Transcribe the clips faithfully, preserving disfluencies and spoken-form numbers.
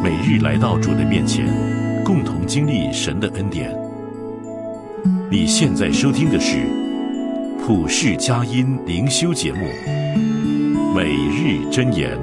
每日来到主的面前，共同经历神的恩典。你现在收听的是普世佳音灵修节目《每日箴言》。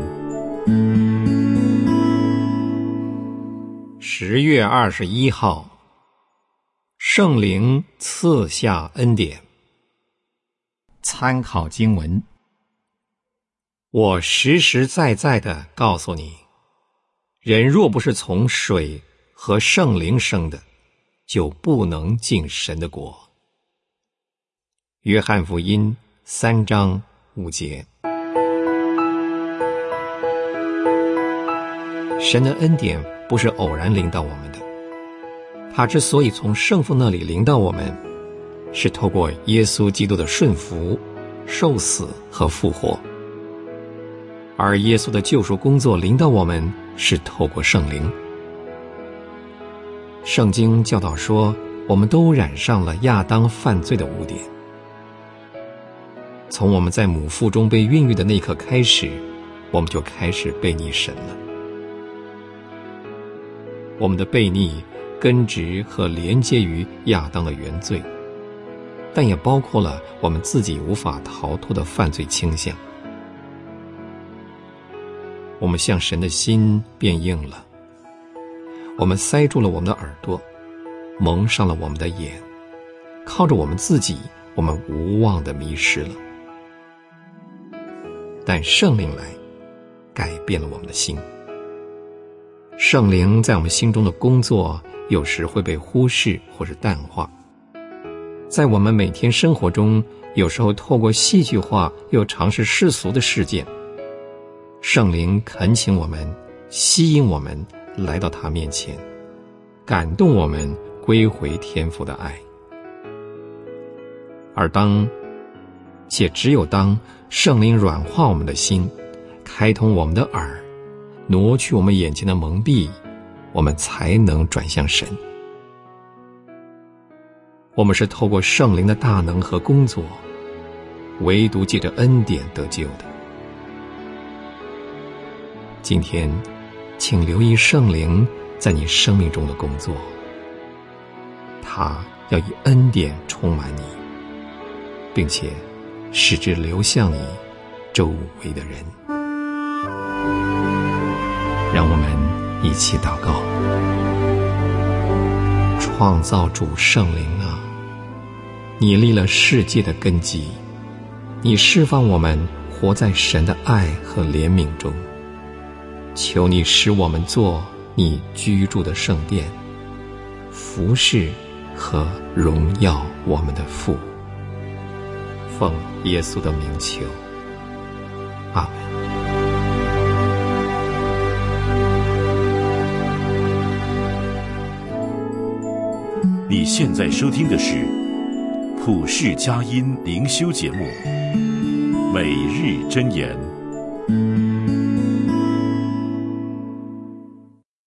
十月二十一号，圣灵赐下恩典。参考经文：我实实在在地告诉你，人若不是从水和圣灵生的，就不能进神的国。约翰福音三章五节。神的恩典不是偶然临到我们的，他之所以从圣父那里临到我们，是透过耶稣基督的顺服、受死和复活。而耶稣的救赎工作临到我们，是透过圣灵。圣经教导说，我们都染上了亚当犯罪的污点。从我们在母腹中被孕育的那一刻开始，我们就开始背逆神了。我们的悖逆根植和连接于亚当的原罪，但也包括了我们自己无法逃脱的犯罪倾向。我们向神的心变硬了，我们塞住了我们的耳朵，蒙上了我们的眼，靠着我们自己，我们无望地迷失了。但圣灵来，改变了我们的心。圣灵在我们心中的工作，有时会被忽视或是淡化。在我们每天生活中，有时候透过戏剧化又常是世俗的事件，圣灵恳请我们，吸引我们来到他面前，感动我们归回天父的爱。而当且只有当圣灵软化我们的心，开通我们的耳，挪去我们眼前的蒙蔽，我们才能转向神。我们是透过圣灵的大能和工作，唯独借着恩典得救的。今天请留意圣灵在你生命中的工作，他要以恩典充满你，并且使之流向你周围的人。让我们一起祷告。创造主圣灵啊，你立了世界的根基，你释放我们活在神的爱和怜悯中。求你使我们做你居住的圣殿，服侍和荣耀我们的父。奉耶稣的名求，阿们。 你现在收听的是普世佳音灵修节目《每日箴言》。